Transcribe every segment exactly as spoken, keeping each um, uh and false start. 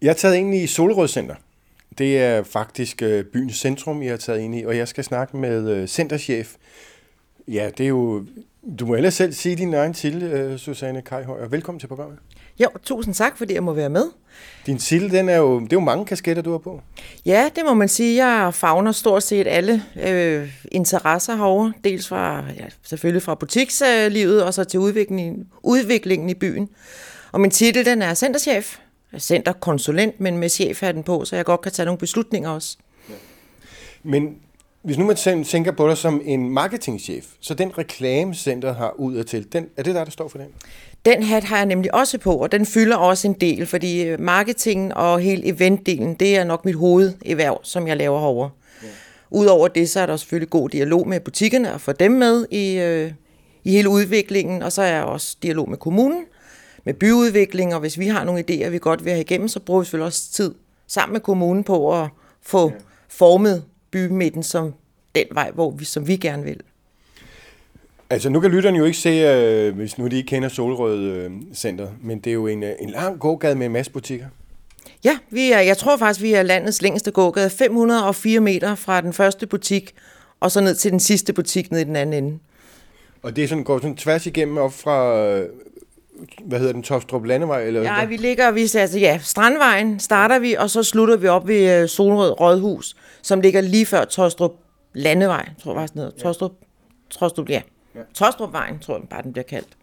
Jeg er taget ind i Solrød Center. Det er faktisk øh, byens centrum, jeg har taget ind i, og jeg skal snakke med øh, centerchef. Ja, det er jo... Du må ellers selv sige din egen titel, øh, Susanne Kajhøj, og velkommen til programmet. Jo, tusind tak, fordi jeg må være med. Din titel, den er jo, det er jo mange kasketter, du har på. Ja, det må man sige. Jeg favner stort set alle øh, interesser herovre. Dels fra, ja, selvfølgelig fra butikslivet, og så til udviklingen, udviklingen i byen. Og min titel, den er centerchef. Centerkonsulent, men med chefhatten på, så jeg godt kan tage nogle beslutninger også. Ja. Men hvis nu man tænker på dig som en marketingchef, så den reklame, centret har udadtil, den, er det der, der står for den? Den hat har jeg nemlig også på, og den fylder også en del, fordi marketingen og hele eventdelen, det er nok mit hovederhverv, som jeg laver herovre. Ja. Udover det, så er der selvfølgelig god dialog med butikkerne og få dem med i, øh, i hele udviklingen, og så er jeg også dialog med kommunen, med byudvikling, og hvis vi har nogle idéer, vi godt vil have igennem, så bruger vi selvfølgelig også tid sammen med kommunen på at få ja. formet bymidten som den vej, hvor vi, som vi gerne vil. Altså nu kan lytterne jo ikke se, øh, hvis nu de ikke kender Solrød øh, Center, men det er jo en, en lang gågade med en masse butikker. Ja, vi er, jeg tror faktisk, vi er landets længste gågade, fem hundrede og fire meter fra den første butik, og så ned til den sidste butik ned i den anden ende. Og det er sådan, går sådan tværs igennem op fra... Øh, hvad hedder den, Tofstrup Landevej? Eller ja, vi ligger, vi, altså ja, Strandvejen starter vi, og så slutter vi op ved Solrød Rådhus, som ligger lige før Tofstrup Landevej, tror jeg faktisk ned. Tofstrup, Tofstrup, ja. ja. Tofstrupvejen, tror jeg bare, den bliver kaldt.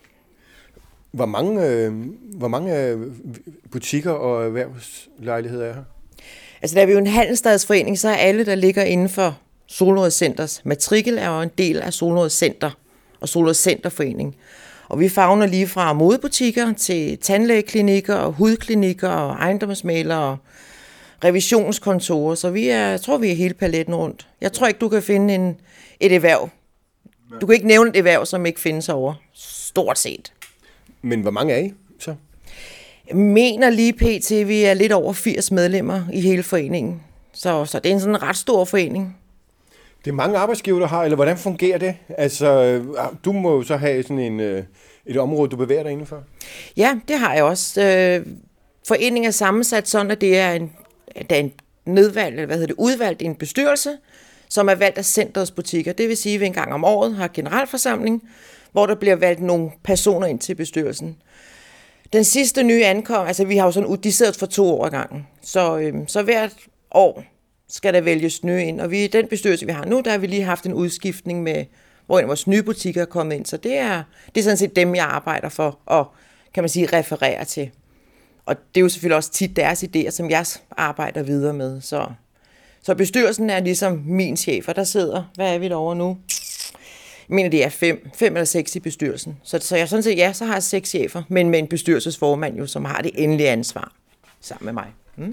Hvor mange, øh, hvor mange øh, butikker og erhvervslejligheder er her? Altså, da vi er jo en handelsstadsforening, så er alle, der ligger inden for Solrød Centers matrikel, er jo en del af Solrød Center og Solrød Centerforening. Og vi favner lige fra modebutikker til tandlægeklinikker og hudklinikker og ejendomsmælere og revisionskontorer. Så vi er, jeg tror, vi er hele paletten rundt. Jeg tror ikke, du kan finde en, et erhverv. Du kan ikke nævne et erhverv, som ikke findes over. Stort set. Men hvor mange er I så? Jeg mener lige pt. Vi er lidt over firs medlemmer i hele foreningen. Så, så det er en sådan ret stor forening. Det er mange arbejdsgiver, der har, eller hvordan fungerer det? Altså, du må jo så have sådan en, et område, du bevæger dig indenfor. Ja, det har jeg også. Foreningen er sammensat sådan, at det er en, der er en nedvalgt, eller hvad hedder det, udvalgt en bestyrelse, som er valgt af centrets butikker. Det vil sige, at vi en gang om året har generalforsamling, hvor der bliver valgt nogle personer ind til bestyrelsen. Den sidste nye ankom, altså vi har jo sådan, de sidder for to år ad gangen, så, øhm, så hvert år skal der vælges nye ind. Og vi i den bestyrelse, vi har nu, der har vi lige haft en udskiftning med, hvor en af vores nye butikker er kommet ind. Så det er, det er sådan set dem, jeg arbejder for og, kan man sige, referere til. Og det er jo selvfølgelig også tit deres idéer, som jeg arbejder videre med. Så, så bestyrelsen er ligesom min chef, og der sidder, hvad er vi derovre nu? Jeg mener, det er fem, fem eller seks i bestyrelsen. Så, så jeg sådan set, ja, så har jeg seks chefer, men med en bestyrelsesformand jo, som har det endelige ansvar sammen med mig. Mm.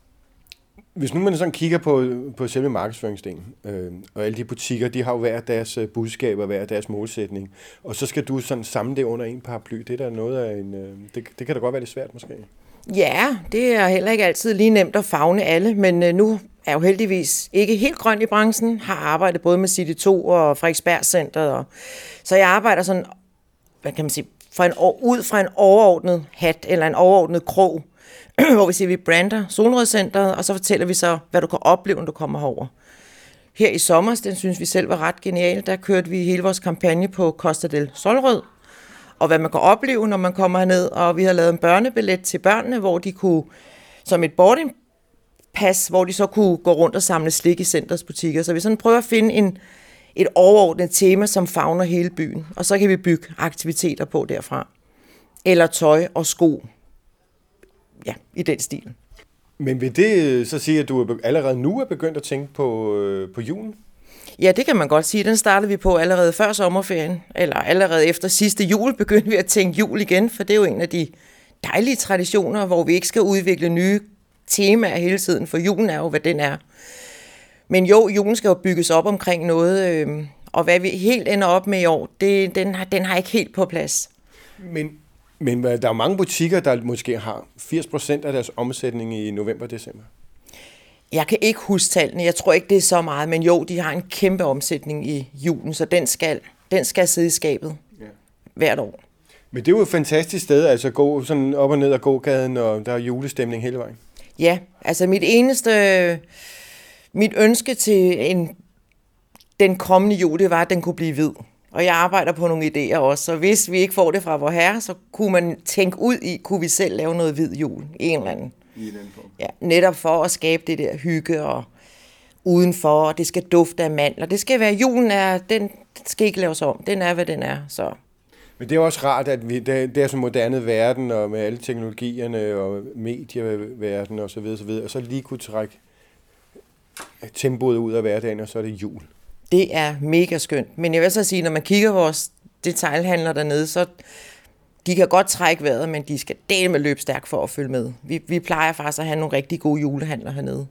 Hvis nu man sådan kigger på, på selve markedsføringsdelen, øh, og alle de butikker, de har jo hver deres budskaber, hver deres målsætning, og så skal du sådan samle det under en paraply. Det er der noget af en, øh, det, det kan da godt være lidt svært måske. Ja, det er heller ikke altid lige nemt at favne alle, men øh, nu er jeg jo heldigvis ikke helt grøn i branchen, har arbejdet både med City to og Frederiksberg Centeret, og, så jeg arbejder sådan, hvad kan man sige, fra en, ud fra en overordnet hat, eller en overordnet krog, hvor vi siger, vi brander Solrød Centeret, og så fortæller vi så, hvad du kan opleve, når du kommer herover. Her i sommer, den synes vi selv var ret genial, der kørte vi hele vores kampagne på Costa del Solrød, og hvad man kan opleve, når man kommer herned, og vi har lavet en børnebillet til børnene, hvor de kunne, som et boardingpas, hvor de så kunne gå rundt og samle slik i centrets butikker. Så vi sådan prøver at finde en, et overordnet tema, som favner hele byen, og så kan vi bygge aktiviteter på derfra. Eller tøj og sko. Ja, i den stil. Men vil det så sige, at du allerede nu er begyndt at tænke på, øh, på julen? Ja, det kan man godt sige. Den startede vi på allerede før sommerferien, eller allerede efter sidste jul begyndte vi at tænke jul igen, for det er jo en af de dejlige traditioner, hvor vi ikke skal udvikle nye temaer hele tiden, for julen er jo, hvad den er. Men jo, julen skal jo bygges op omkring noget, øh, og hvad vi helt ender op med i år, det, den, har, den har ikke helt på plads. Men Men der er mange butikker, der måske har firs procent af deres omsætning i november-december. Jeg kan ikke huske tallene. Jeg tror ikke, det er så meget. Men jo, de har en kæmpe omsætning i julen, så den skal, den skal sidde i skabet ja. hvert år. Men det er jo et fantastisk sted, altså gå sådan op og ned ad gågaden, og der er julestemning hele vejen. Ja, altså mit eneste, mit ønske til en, den kommende jul, det var, at den kunne blive hvid. Og jeg arbejder på nogle idéer også, så hvis vi ikke får det fra vor herre, så kunne man tænke ud i, kunne vi selv lave noget hvid jul i en eller anden. I en anden form. Ja, netop for at skabe det der hygge og udenfor, og det skal dufte af mandler. Det skal være, julen er, den skal ikke laves om, den er, hvad den er, så... Men det er også rart, at vi, det, det er så moderne verden, og med alle teknologierne og medieverden og så videre, så videre, og så lige kunne trække tempoet ud af hverdagen, og så er det jul. Det er mega skønt, men jeg vil så sige, når man kigger på vores detailhandler dernede, så de kan godt trække vejret, men de skal dele med løb stærkt for at følge med. Vi, vi plejer faktisk at have nogle rigtig gode julehandler hernede.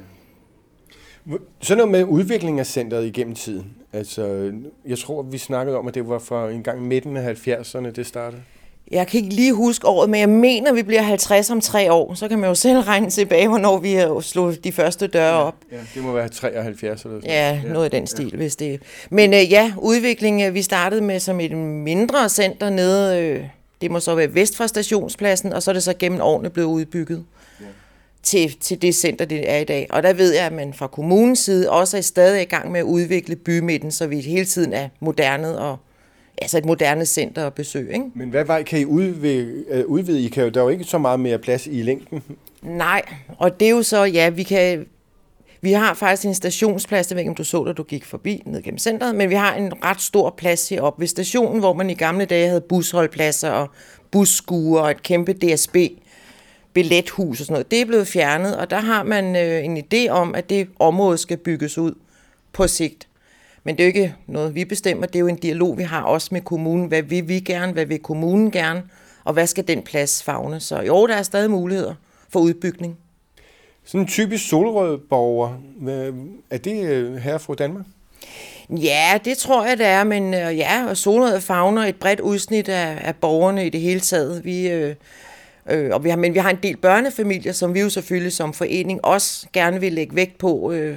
Ja. Så noget med udvikling af centret igennem tiden. Altså, jeg tror, vi snakkede om, at det var fra en gang midten af halvfjerdserne, det startede. Jeg kan ikke lige huske året, men jeg mener, at vi bliver halvtreds om tre år. Så kan man jo selv regne tilbage, hvornår vi har slået de første døre op. Ja, ja, det må være treoghalvfjerds eller sådan. Ja, noget af den stil, ja. Hvis det. Men øh, ja, udviklingen, vi startede med som et mindre center nede, øh, det må så være vest for stationspladsen, og så er det så gennem årene blevet udbygget. Ja. Til, til det center, det er i dag. Og der ved jeg, at man fra kommunens side også er stadig i gang med at udvikle bymidten, så vi hele tiden er modernet og altså et moderne center at besøge. Ikke? Men hvad vej kan I udvide? udvide? I kan jo, der er jo ikke så meget mere plads i længden. Nej, og det er jo så, ja, vi kan... Vi har faktisk en stationsplads, det ved ikke, om du så, da du gik forbi ned gennem centret, men vi har en ret stor plads heroppe ved stationen, hvor man i gamle dage havde busholdpladser og busskuer og et kæmpe D S B billethus og sådan noget. Det er blevet fjernet, og der har man øh, en idé om, at det område skal bygges ud på sigt. Men det er jo ikke noget, vi bestemmer. Det er jo en dialog, vi har også med kommunen. Hvad vil vi gerne? Hvad vil kommunen gerne? Og hvad skal den plads favne? Så jo, der er stadig muligheder for udbygning. Sådan en typisk Solrød-borger, er det her fra Danmark? Ja, det tror jeg, det er. Men ja, og Solrød favner et bredt udsnit af, af borgerne i det hele taget. Vi... Øh, Øh, og vi har, men vi har en del børnefamilier, som vi jo selvfølgelig som forening også gerne vil lægge vægt på øh,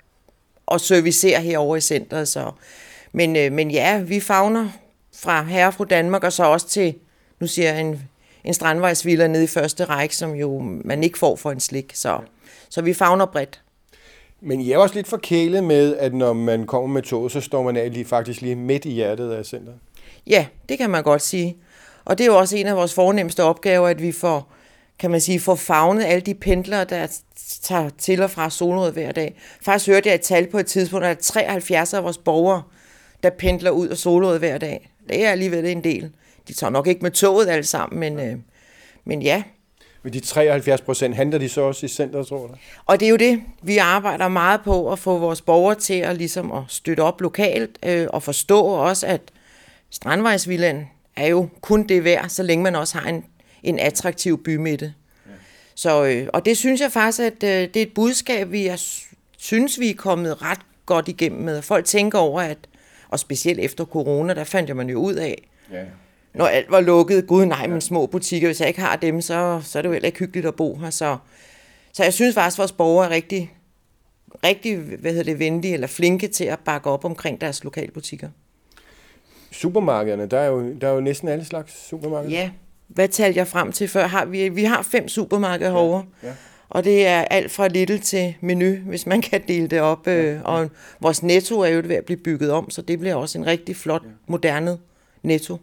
og servicere herovre i centret. Så. Men, øh, men ja, vi favner fra herre fra Danmark og så også til, nu siger jeg, en, en strandvejsvilla nede i første række, som jo man ikke får for en slik. Så, så vi favner bredt. Men I er også lidt forkælet med, at når man kommer med toget, så står man af lige, faktisk lige midt i hjertet af centret. Ja, det kan man godt sige. Og det er jo også en af vores fornemmeste opgaver, at vi får, kan man sige, får favnet alle de pendlere, der tager til og fra Solrød hver dag. Faktisk hørte jeg et tal på et tidspunkt, at treoghalvfjerds af vores borgere, der pendler ud af Solrød hver dag. Det er alligevel en del. De tager nok ikke med toget alle sammen, men, øh, men ja. Men de treoghalvfjerds procent handler de så også i centret, tror jeg? Og det er jo det. Vi arbejder meget på at få vores borgere til at, ligesom at støtte op lokalt øh, og forstå også, at Strandvejsvillaen er jo kun det værd, så længe man også har en, en attraktiv bymidte. Ja. Så, øh, og det synes jeg faktisk, at øh, det er et budskab, vi er, synes, vi er kommet ret godt igennem med. Folk tænker over, at, og specielt efter corona, der fandt jeg man jo ud af, ja. Ja. Når alt var lukket, gud nej, men små butikker, hvis jeg ikke har dem, så, så er det jo heller ikke hyggeligt at bo her. Så, så jeg synes faktisk, at vores borgere er rigtig, rigtig hvad hedder det, venlige eller flinke til at bakke op omkring deres lokalbutikker. Supermarkederne, der er, jo, der er jo næsten alle slags supermarkeder. Ja, hvad talte jeg frem til før? Har vi, vi har fem supermarkeder ja, herovre, ja. Og det er alt fra Lidl til Menu, hvis man kan dele det op. Ja, ja. Og vores Netto er jo ved at blive bygget om, så det bliver også en rigtig flot, ja. moderne Netto.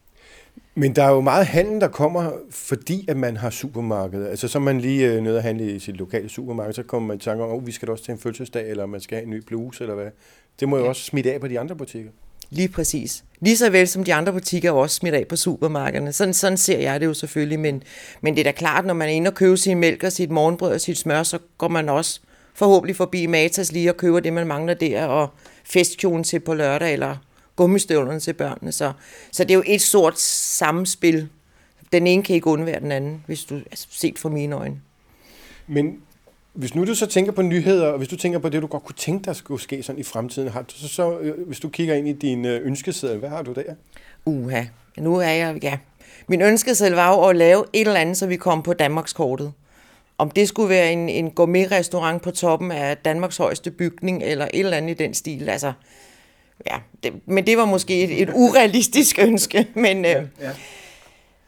Men der er jo meget handel, der kommer, fordi at man har supermarkeder. Altså så er man lige øh, nede at handle i sit lokale supermarked, så kommer man i tanke om, at oh, vi skal da også til en fødselsdag, eller man skal have en ny bluse, eller hvad. Det må jo ja. også smitte af på de andre butikker. Lige præcis. Lige så vel som de andre butikker er også smidt af på supermarkederne. Sådan, sådan ser jeg det jo selvfølgelig, men, men det er da klart, når man er inde og køber sin mælk og sit morgenbrød og sit smør, så går man også forhåbentlig forbi Matas lige og køber det, man mangler der, og festkjolen til på lørdag, eller gummistøvlerne til børnene. Så, så det er jo et stort samspil. Den ene kan ikke undvære den anden, hvis du altså, set fra mine øjne. Men hvis nu du så tænker på nyheder, og hvis du tænker på det, du godt kunne tænke dig skulle ske sådan i fremtiden, har du så, så hvis du kigger ind i din ønskeseddel, hvad har du der? Uha, nu er jeg, ja. Min ønskeseddel var jo at lave et eller andet, så vi kom på Danmarkskortet. Om det skulle være en, en gourmet-restaurant på toppen af Danmarks højeste bygning, eller et eller andet i den stil, altså, ja. Det, men det var måske et, et urealistisk ønske, men, ja, ja.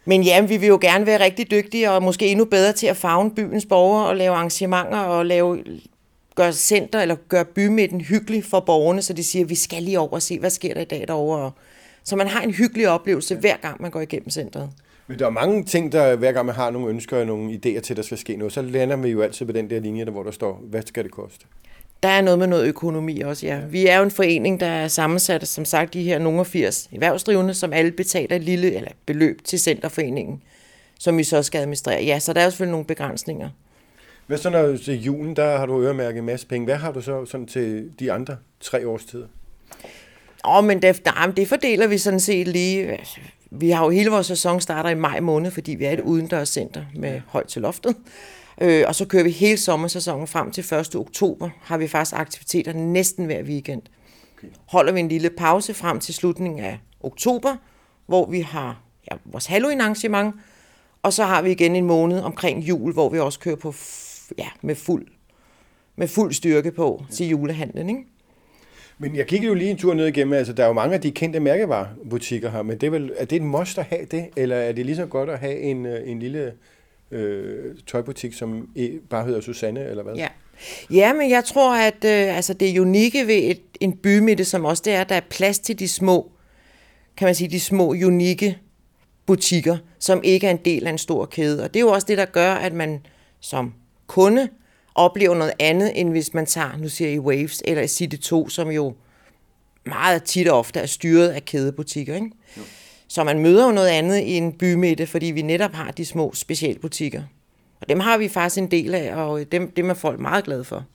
Men ja, vi vil jo gerne være rigtig dygtige og måske endnu bedre til at favne byens borgere og lave arrangementer og lave, gøre center eller gøre bymidten hyggelig for borgerne, så de siger, at vi skal lige over og se, hvad sker der i dag derovre. Så man har en hyggelig oplevelse hver gang, man går igennem centret. Men der er mange ting, der hver gang man har nogle ønsker og nogle idéer til, at der skal ske noget, så lander vi jo altid på den der linje, der, hvor der står, hvad skal det koste? Der er noget med noget økonomi også, ja. Vi er jo en forening, der er sammensat, som sagt, de her nogle firs erhvervsdrivende, som alle betaler et lille eller beløb til centerforeningen, som vi så skal administrere. Ja, så der er jo selvfølgelig nogle begrænsninger. Hvad så når til julen, der har du øremærket en masse penge. Hvad har du så sådan til de andre tre årstider? Åh, oh, men det, nej, det fordeler vi sådan set lige. Vi har jo hele vores sæson starter i maj måned, fordi vi er et udendørscenter med højt til loftet. Øh, og så kører vi hele sommersæsonen frem til første oktober, har vi faktisk aktiviteter næsten hver weekend. Okay. Holder vi en lille pause frem til slutningen af oktober, hvor vi har ja, vores Halloween-arrangement, og så har vi igen en måned omkring jul, hvor vi også kører på ja, med, fuld, med fuld styrke på ja. til julehandlen, ikke? Men jeg kiggede jo lige en tur ned igennem, altså der er jo mange af de kendte mærkevarebutikker her, men det er, vel, er det et must at have det, eller er det lige så godt at have en, en lille øh, tøjbutik, som bare hedder Susanne, eller hvad? Ja, ja men jeg tror, at øh, altså det unikke ved et, en bymidte, som også det er, at der er plads til de små, kan man sige, de små unikke butikker, som ikke er en del af en stor kæde. Og det er jo også det, der gør, at man som kunde oplever noget andet, end hvis man tager, nu siger I Waves, eller i City to, som jo meget tit og ofte er styret af kædebutikker, ikke? Jo. Så man møder jo noget andet i en bymidte, fordi vi netop har de små specialbutikker. Og dem har vi faktisk en del af, og dem, dem er folk meget glade for.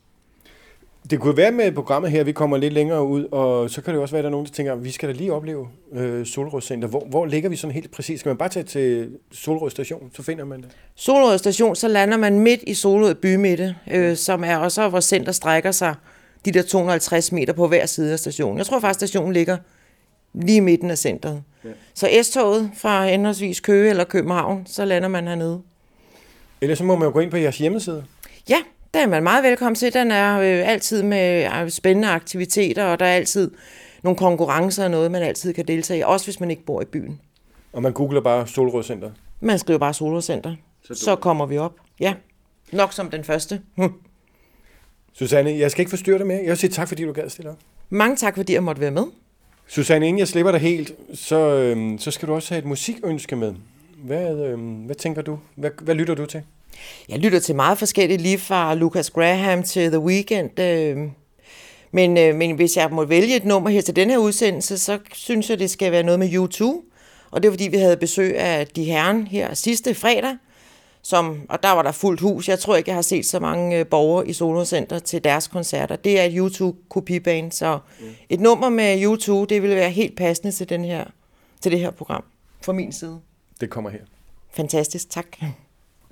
Det kunne være med programmet her, vi kommer lidt længere ud, og så kan det også være, at der er nogen, der tænker, vi skal da lige opleve øh, Solrød Center. Hvor, hvor ligger vi sådan helt præcis? Skal man bare tage til Solrød Station, så finder man det? Solrød Station, så lander man midt i Solrød bymidte, øh, som er også, hvor center strækker sig de der to hundrede og halvtreds meter på hver side af stationen. Jeg tror faktisk, stationen ligger lige i midten af centret. Ja. Så S-toget fra henholdsvis Køge eller København, så lander man hernede. Ellers så må man jo gå ind på jeres hjemmeside. Ja, der er man meget velkommen til. Den er øh, altid med øh, spændende aktiviteter, og der er altid nogle konkurrencer og noget, man altid kan deltage i, også hvis man ikke bor i byen. Og man googler bare Solrød Center? Man skriver bare Solrød Center. Så, så kommer vi op. Ja, nok som den første. Hm. Susanne, jeg skal ikke forstyrre dig mere. Jeg vil sige tak, fordi du gad stille op. Mange tak, fordi jeg måtte være med. Susanne, inden jeg slipper dig helt, så, øhm, så skal du også have et musikønske med. Hvad, øhm, hvad tænker du? Hvad, hvad lytter du til? Jeg lytter til meget forskelligt, lige fra Lucas Graham til The Weeknd. Øh, men, øh, men hvis jeg må vælge et nummer her til den her udsendelse, så synes jeg, det skal være noget med U to. Og det er fordi, vi havde besøg af De Herren her sidste fredag. Som, og der var der fuldt hus. Jeg tror ikke, jeg har set så mange øh, borgere i Solrød Center til deres koncerter. Det er et U to-kopiband, så mm. et nummer med U to, det vil være helt passende til, den her, til det her program, fra min side. Det kommer her. Fantastisk, tak.